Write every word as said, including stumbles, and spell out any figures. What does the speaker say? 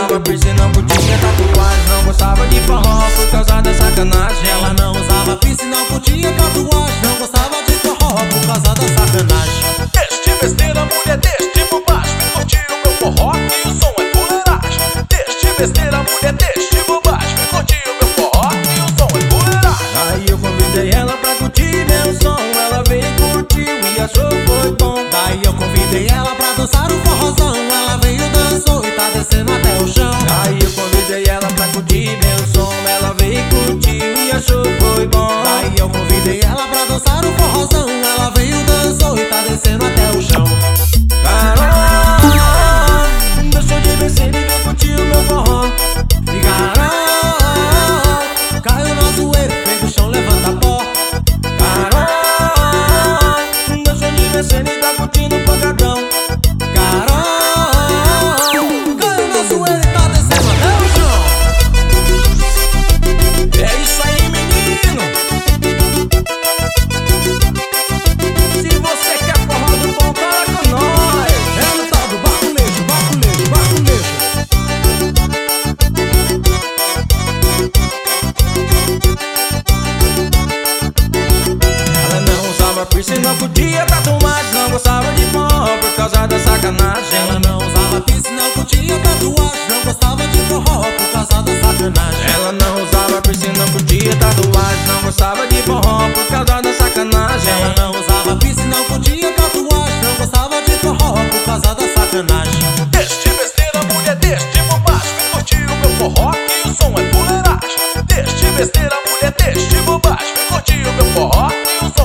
usava piercing, não curtia tatuagem, não gostava de forró por causa da sacanagem. Ela não usava piercing, não curtia tatuagem, não gostava de forró por causa da sacanagem. Deixe besteira, mulher, deixe bobagem, vem curtir o meu forró que o som é fuleiragem. Deixe besteira, mulher, deixe bobagem, vem curtir o meu forró que o som é fuleiragem. Aí eu convidei ela pra curtir meu som, ela veio e curtiu e achou foi bom. Daí eu convidei ela pra dançar o forrozão, ela veio, dançou e tá descendo até o chão. Aí eu convidei ela pra curtir meu som, ela veio e curtiu e achou foi bom. Daí eu convidei ela pra dançar o forrozão, ela veio, dançou e tá descendo até o chão. Carol, deixou de vencer e vem curtir o meu forró. Carol, caiu na zoeira, fez o chão, levanta pó. Carol, deixou de vencer e tá curtindo o pancadão. Carol, caiu na zoeira e tá descendo até o chão. É isso aí, menino. Se você quer forró do bom, fala com nós. É no tal do baculejo, baculejo, baculejo. Ela não usava piercing, não curtia tatuagem, não gostava de forró por causa da sacanagem. Ela não usava piercing, não curtia tatuagem, não gostava de forró por causa da sacanagem. Ela não usava piercing, não curtia tatuagem, não gostava de forró por causa da sacanagem. Ela não usava piercing, não curtia tatuagem, não gostava de forró por causa da sacanagem. Deixe besteira, mulher, deixe bobagem, vem curtir o meu forró que o som é fuleiragem. Deixe besteira, mulher, deixe bobagem, vem curtir o meu forró que o som